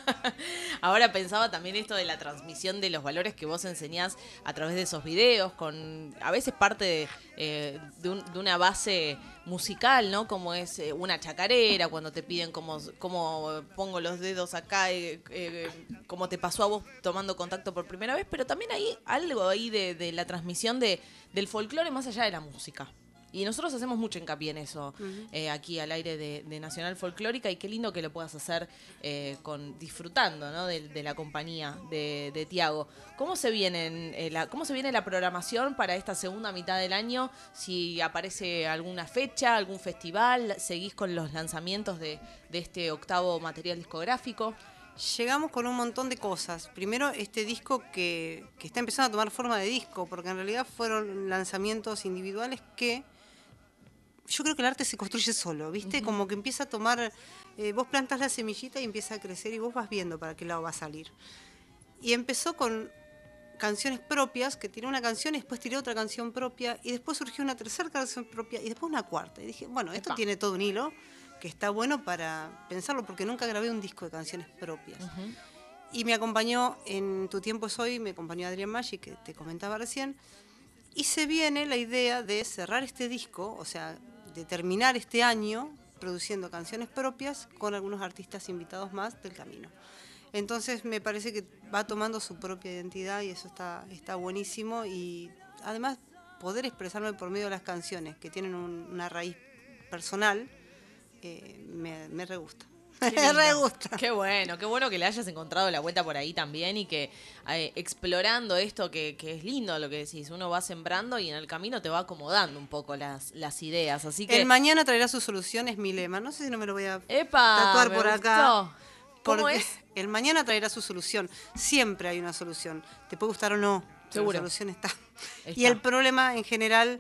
Ahora pensaba también esto de la transmisión de los valores que vos enseñás a través de esos videos, con a veces parte de, eh, de, un, de una base musical, ¿no? Como es eh, una chacarera, cuando te piden cómo, cómo pongo los dedos acá, eh, eh, como te pasó a vos tomando contacto por primera vez, pero también hay algo ahí de, de la transmisión de, del folclore más allá de la música. Y nosotros hacemos mucho hincapié en eso uh-huh. eh, aquí al aire de, de Nacional Folclórica, y qué lindo que lo puedas hacer eh, con disfrutando, ¿no? de, de la compañía de, de Tiago. ¿Cómo se viene eh, la, cómo se viene la programación para esta segunda mitad del año? Si aparece alguna fecha, algún festival, seguís con los lanzamientos de, de este octavo material discográfico. Llegamos con un montón de cosas. Primero, este disco que, que está empezando a tomar forma de disco, porque en realidad fueron lanzamientos individuales que... Yo creo que el arte se construye solo, ¿viste? Uh-huh. Como que empieza a tomar... Eh, vos plantas la semillita y empieza a crecer y vos vas viendo para qué lado va a salir. Y empezó con canciones propias, que tiré una canción y después tiré otra canción propia, y después surgió una tercera canción propia y después una cuarta. Y dije, bueno, esto Epa. tiene todo un hilo que está bueno para pensarlo, porque nunca grabé un disco de canciones propias. Uh-huh. Y me acompañó, en Tu Tiempo Es Hoy, me acompañó Adrián Maggi, que te comentaba recién, y se viene la idea de cerrar este disco, o sea, de terminar este año produciendo canciones propias con algunos artistas invitados más del camino. Entonces me parece que va tomando su propia identidad y eso está, está buenísimo. Y además poder expresarme por medio de las canciones, que tienen un, una raíz personal, eh, me, me re gusta. Me re gusta. Qué bueno, qué bueno que le hayas encontrado la vuelta por ahí también y que eh, explorando esto que, que es lindo lo que decís, uno va sembrando y en el camino te va acomodando un poco las, las ideas. Así que el mañana traerá su solución es mi lema. No sé si no me lo voy a ¡Epa! tatuar Me por gustó. acá. ¿Cómo Porque es? el mañana traerá su solución. Siempre hay una solución. Te puede gustar o no. Seguro. La solución está. Está. Y el problema en general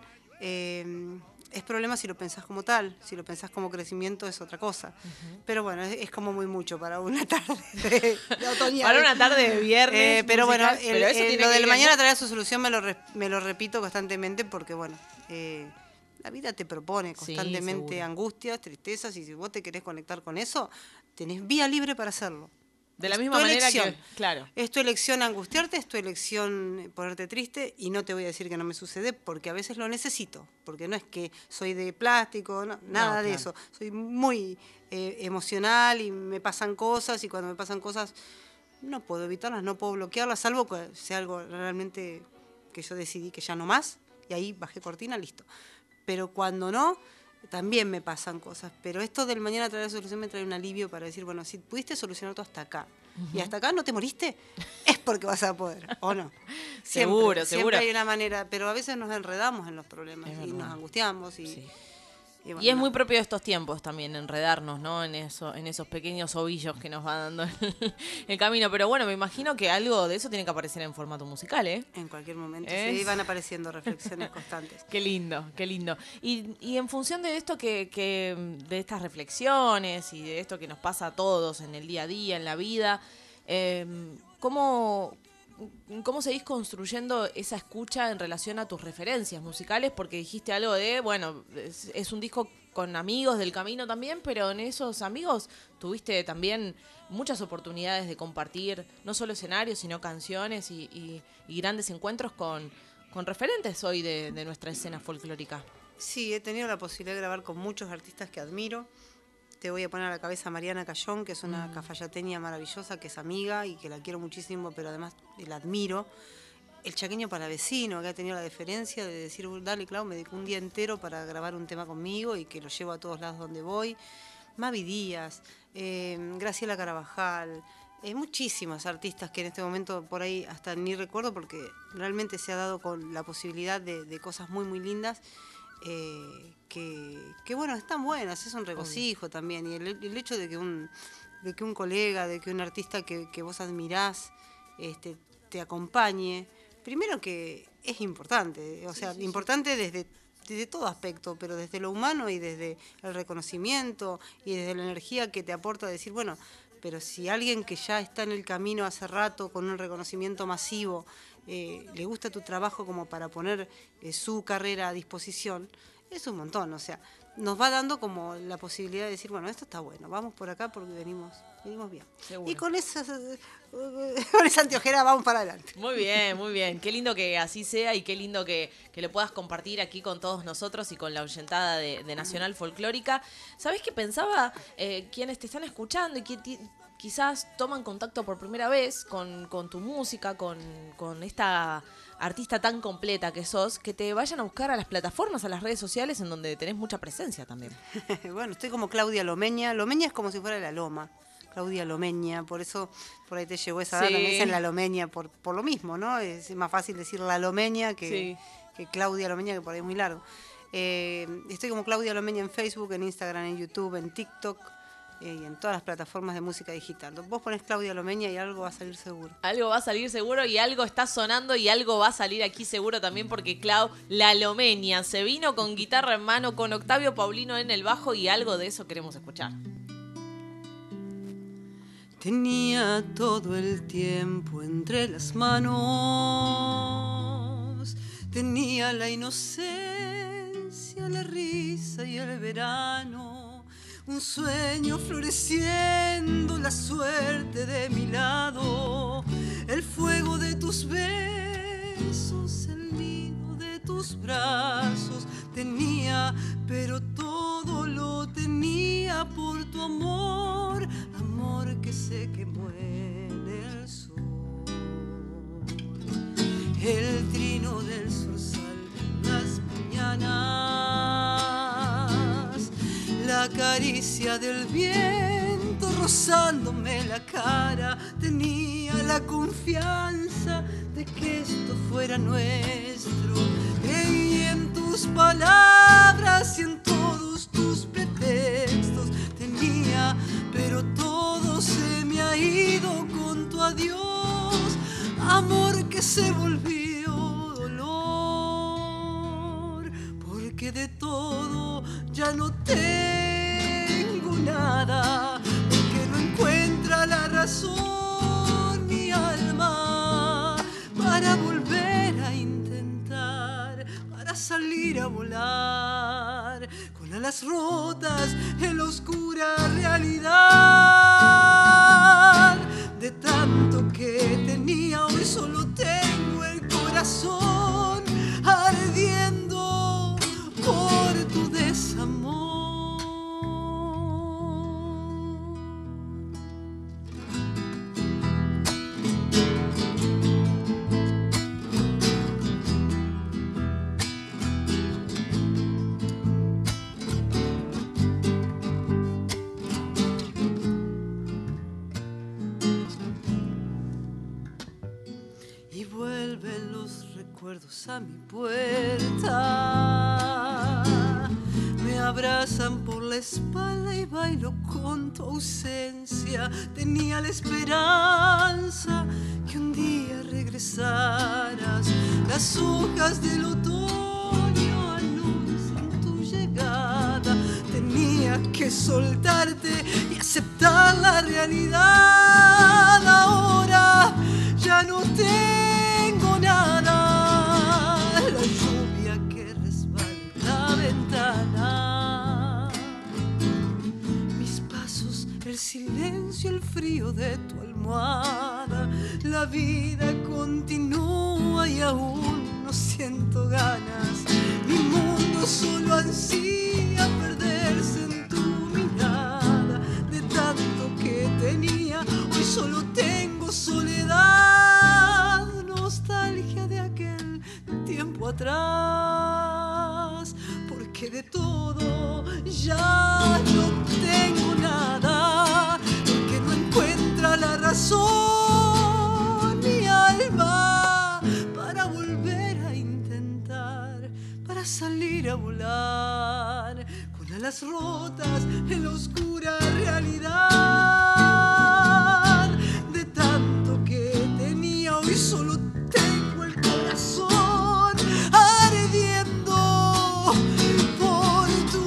eh, es problema si lo pensás como tal. Si lo pensás como crecimiento es otra cosa. Uh-huh. Pero bueno, es, es como muy mucho para una tarde de, de otoñal. Para una tarde de viernes. Eh, pero musical, bueno, el, pero eso el, tiene lo que del ir mañana en... traerá su solución me lo, re, me lo repito constantemente porque bueno... Eh, la vida te propone constantemente sí, angustias, tristezas, y si vos te querés conectar con eso, tenés vía libre para hacerlo. De la es misma tu manera elección. que, claro. Es tu elección angustiarte, es tu elección ponerte triste, y no te voy a decir que no me sucede, porque a veces lo necesito, porque no es que soy de plástico, no, nada no, de claro. eso. Soy muy eh, emocional y me pasan cosas, y cuando me pasan cosas no puedo evitarlas, no puedo bloquearlas, salvo que sea algo realmente que yo decidí que ya no más, y ahí bajé cortina, listo. Pero cuando no, también me pasan cosas. Pero esto del mañana traer la solución me trae un alivio para decir, bueno, si pudiste solucionar todo hasta acá, uh-huh. y hasta acá no te moriste, es porque vas a poder, ¿o no? Siempre, seguro, siempre seguro. hay una manera, pero a veces nos enredamos en los problemas y nos angustiamos y... Sí. Y, bueno, y es no. muy propio de estos tiempos también, enredarnos, ¿no? En eso, en esos pequeños ovillos que nos va dando el, el camino. Pero bueno, me imagino que algo de eso tiene que aparecer en formato musical, ¿eh? En cualquier momento, ¿Es? sí, van apareciendo reflexiones constantes. Qué lindo, qué lindo. Y, y en función de esto que, que, de estas reflexiones y de esto que nos pasa a todos en el día a día, en la vida, eh, ¿cómo... ¿Cómo seguís construyendo esa escucha en relación a tus referencias musicales? Porque dijiste algo de, bueno, es, es un disco con amigos del camino también, pero en esos amigos tuviste también muchas oportunidades de compartir no solo escenarios, sino canciones y, y, y grandes encuentros con, con referentes hoy de, de nuestra escena folclórica. Sí, he tenido la posibilidad de grabar con muchos artistas que admiro. Te voy a poner a la cabeza a Mariana Cayón, que es una mm. cafayateña maravillosa, que es amiga y que la quiero muchísimo, pero además la admiro. El Chaqueño Palavecino, que ha tenido la deferencia de decir, dale, Clau, me dedico un día entero para grabar un tema conmigo y que lo llevo a todos lados donde voy. Mavi Díaz, eh, Graciela Carabajal, eh, muchísimos artistas que en este momento por ahí hasta ni recuerdo, porque realmente se ha dado con la posibilidad de, de cosas muy, muy lindas. Eh, que, que bueno, están buenas, es un regocijo Obvio. También, y el, el hecho de que un de que un colega, de que un artista que, que vos admirás este, te acompañe, primero que es importante, o sea, sí, sí, importante sí. desde, desde todo aspecto, pero desde lo humano y desde el reconocimiento y desde la energía que te aporta decir, bueno, pero si alguien que ya está en el camino hace rato con un reconocimiento masivo Eh, le gusta tu trabajo como para poner eh, su carrera a disposición, es un montón, o sea, nos va dando como la posibilidad de decir, bueno, esto está bueno, vamos por acá porque venimos, venimos bien. Seguro. Y con esa, con esa anteojera vamos para adelante. Muy bien, muy bien, qué lindo que así sea y qué lindo que, que lo puedas compartir aquí con todos nosotros y con la oyentada de, de Nacional Folclórica. ¿Sabés qué pensaba? Eh, quienes te están escuchando y que t- quizás toman contacto por primera vez con, con tu música, con, con esta artista tan completa que sos, que te vayan a buscar a las plataformas, a las redes sociales, en donde tenés mucha presencia también. Bueno, estoy como Claudia Lomeña. Lomeña es como si fuera la loma. Claudia Lomeña, por eso por ahí te llegó esa data, sí. Me dicen la Lomeña por, por lo mismo, ¿no? Es más fácil decir la Lomeña que, sí. que Claudia Lomeña, que por ahí es muy largo. Eh, estoy como Claudia Lomeña en Facebook, en Instagram, en YouTube, en TikTok, y en todas las plataformas de música digital. Vos ponés Claudia Lomeña y algo va a salir seguro. Algo va a salir seguro y algo está sonando y algo va a salir aquí seguro también porque Clau, la Lomeña, se vino con guitarra en mano, con Octavio Paulino en el bajo y algo de eso queremos escuchar. Tenía todo el tiempo entre las manos, tenía la inocencia, la risa y el verano. Un sueño floreciendo, la suerte de mi lado, el fuego de tus besos, el nido de tus brazos. Tenía, pero todo lo tenía por tu amor, amor. amor que se quemó en el sol. El trino del zorzal en las mañanas, la caricia del viento rozándome la cara, tenía la confianza de que esto fuera nuestro. Creí en tus palabras y en todos tus pretextos. Tenía, pero todo se me ha ido con tu adiós. Amor que se volvió dolor, porque de todo ya no tengo nada, porque no encuentra la razón mi alma para volver a intentar, para salir a volar con alas rotas en la oscura realidad. De tanto que tenía, hoy solo tengo el corazón ardiendo por tu desamor. Vuelven los recuerdos a mi puerta, me abrazan por la espalda y bailo con tu ausencia. Tenía la esperanza que un día regresaras, las hojas del otoño anuncian tu llegada. Tenía que soltarte y aceptar la realidad. Ahora ya no tengo nada, la lluvia que resbala en la ventana, mis pasos, el silencio, el frío de tu almohada. La vida continúa y aún no siento ganas. Mi mundo solo ansía perderse en tu mirada. De tanto que tenía, hoy solo tengo soledad, nostalgia de aquel tiempo atrás, porque de todo ya no tengo nada, porque no encuentra la razón mi alma para volver a intentar, para salir a volar con alas rotas en la oscura realidad. De tanto que tenía, hoy solo tengo el corazón ardiendo por tu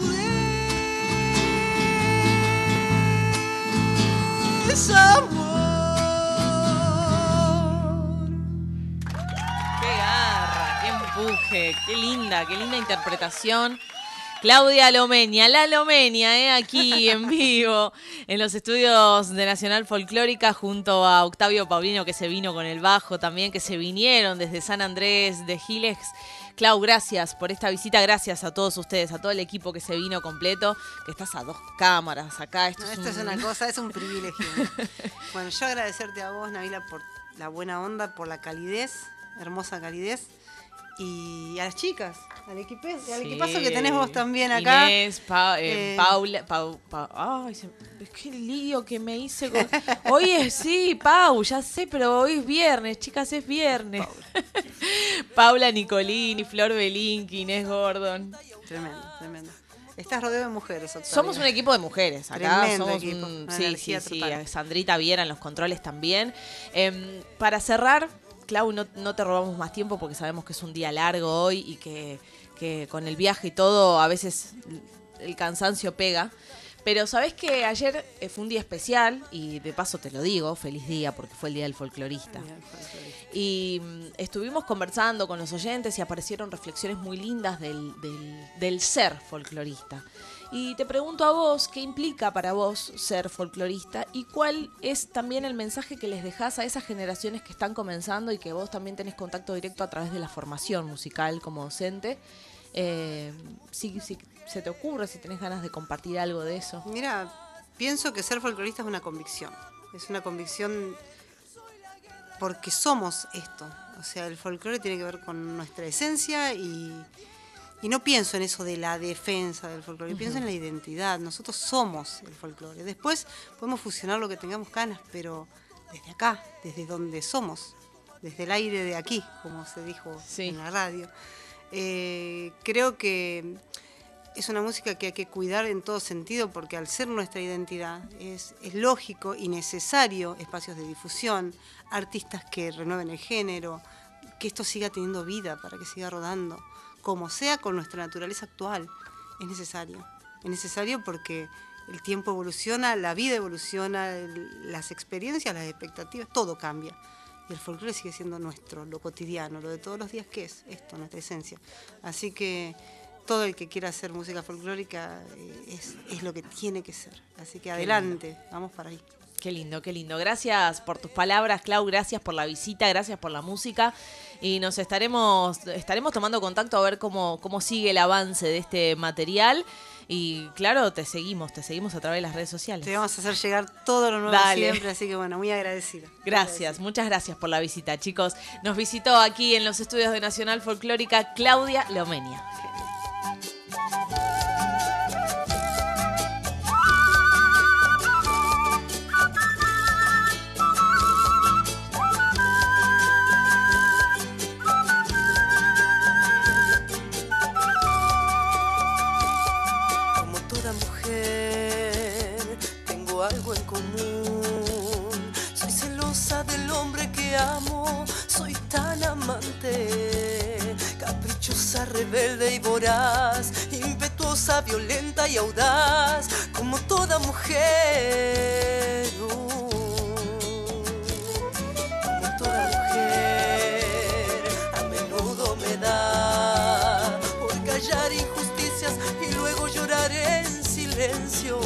desamor. ¡Qué garra! ¡Qué empuje! ¡Qué linda! ¡Qué linda interpretación! Claudia Lomeña, la Lomeña, ¿eh? Aquí en vivo, en los estudios de Nacional Folclórica, junto a Octavio Paulino, que se vino con el bajo también, que se vinieron desde San Andrés de Giles. Clau, gracias por esta visita, gracias a todos ustedes, a todo el equipo que se vino completo, que estás a dos cámaras acá. Esto, No, es, esto un... es una cosa, es un privilegio. Bueno, yo agradecerte a vos, Nabila, por la buena onda, por la calidez, hermosa calidez. Y a las chicas, al, equipe, al Sí. equipazo que tenés vos también acá. Inés, pa, eh, Eh, Paula, Pau, Pau, ay, se, qué lío que me hice con... Hoy es, sí, Pau, ya sé, pero hoy es viernes, chicas, es viernes. Paula, Paula Nicolini, Flor Belinqui, Inés Gordon. Tremendo, tremendo. Estás rodeado de mujeres, Octavio. Somos un equipo de mujeres acá. Tremendo Somos equipo, un, una sí, sí, energía sí. total. Sandrita Viera en los controles también. Eh, para cerrar, Clau, no, no te robamos más tiempo porque sabemos que es un día largo hoy y que, que con el viaje y todo a veces el cansancio pega. Pero sabés que ayer fue un día especial y de paso te lo digo, feliz día porque fue el Día del Folclorista. Y mm, estuvimos conversando con los oyentes y aparecieron reflexiones muy lindas del, del, del ser folclorista. Y te pregunto a vos, ¿qué implica para vos ser folclorista? Y cuál es también el mensaje que les dejás a esas generaciones que están comenzando y que vos también tenés contacto directo a través de la formación musical como docente. Eh, si, si se te ocurre, si tenés ganas de compartir algo de eso. Mira, pienso que ser folclorista es una convicción. Es una convicción porque somos esto. O sea, el folclore tiene que ver con nuestra esencia y, y no pienso en eso de la defensa del folclore, uh-huh. pienso en la identidad. Nosotros somos el folclore. Después podemos fusionar lo que tengamos ganas, pero desde acá, desde donde somos, desde el aire de aquí, como se dijo sí. en la radio. Eh, creo que es una música que hay que cuidar en todo sentido porque al ser nuestra identidad es, es lógico y necesario espacios de difusión, artistas que renueven el género, que esto siga teniendo vida para que siga rodando, como sea con nuestra naturaleza actual. Es necesario, es necesario porque el tiempo evoluciona, la vida evoluciona, el, las experiencias, las expectativas, todo cambia. Y el folclore sigue siendo nuestro, lo cotidiano, lo de todos los días, ¿qué es esto? Nuestra esencia. Así que todo el que quiera hacer música folclórica eh, es, es lo que tiene que ser. Así que adelante, vamos para ahí. Qué lindo, qué lindo. Gracias por tus palabras, Clau, gracias por la visita, gracias por la música. Y nos estaremos, estaremos tomando contacto a ver cómo, cómo sigue el avance de este material. Y claro, te seguimos, te seguimos a través de las redes sociales. Te vamos a hacer llegar todo lo nuevo Dale. siempre, así que bueno, muy agradecida. Gracias, agradecida. Muchas gracias por la visita, chicos. Nos visitó aquí en los estudios de Nacional Folclórica Claudia Lomenia. Algo en común, soy celosa del hombre que amo, soy tan amante, caprichosa, rebelde y voraz, impetuosa, violenta y audaz, como toda mujer, uh, como toda mujer, a menudo me da por callar injusticias y luego llorar en silencio.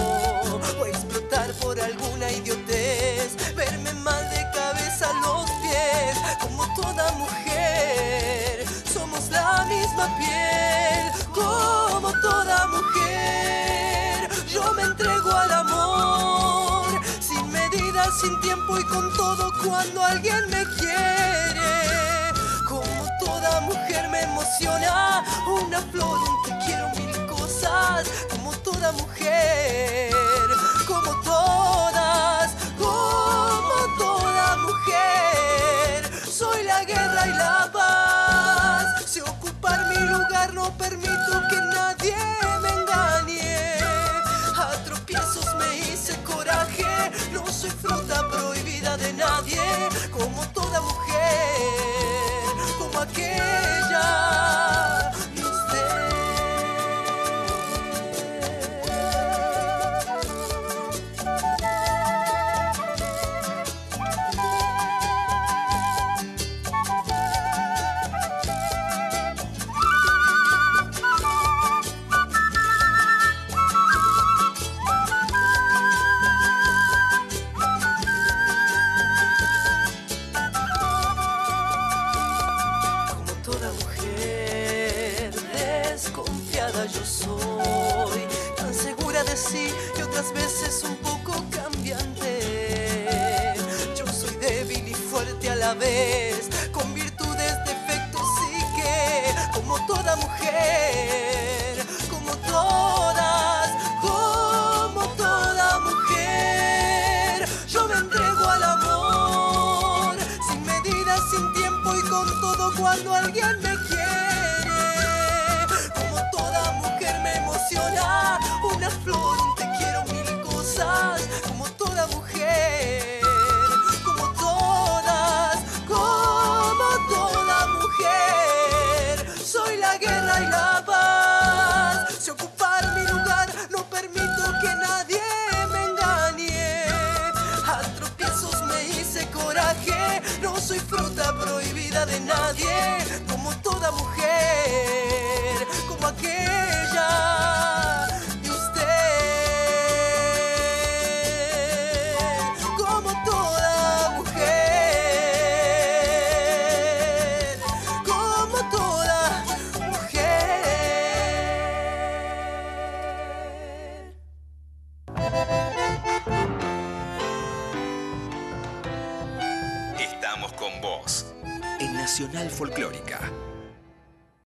Por alguna idiotez, verme mal de cabeza a los pies, como toda mujer, somos la misma piel, como toda mujer, yo me entrego al amor, sin medida, sin tiempo y con todo cuando alguien me quiere, como toda mujer me emociona, una flor, un te quiero, mil cosas, como toda mujer. Como todas, como toda mujer, soy la guerra y la paz. Si ocupar mi lugar no permito que nadie me engañe. A tropiezos me hice coraje, no soy fruta prohibida de nadie. Como toda mujer, como aquella y usted. Yo soy tan segura de sí y otras veces un poco cambiante. Yo soy débil y fuerte a la vez, con virtudes, defectos y que, como toda mujer, como todas, como toda mujer, yo me entrego al amor, sin medida, sin tiempo y con todo cuando alguien me quiere. Una flor, un te quiero, mil cosas, como toda mujer, como todas, como toda mujer, soy la guerra y la paz. Si ocupar mi lugar no permito que nadie me engañe. A tropiezos me hice coraje, no soy fruta prohibida de nadie, como toda mujer, como aquella. Mujer. con vos. En Nacional Folclórica.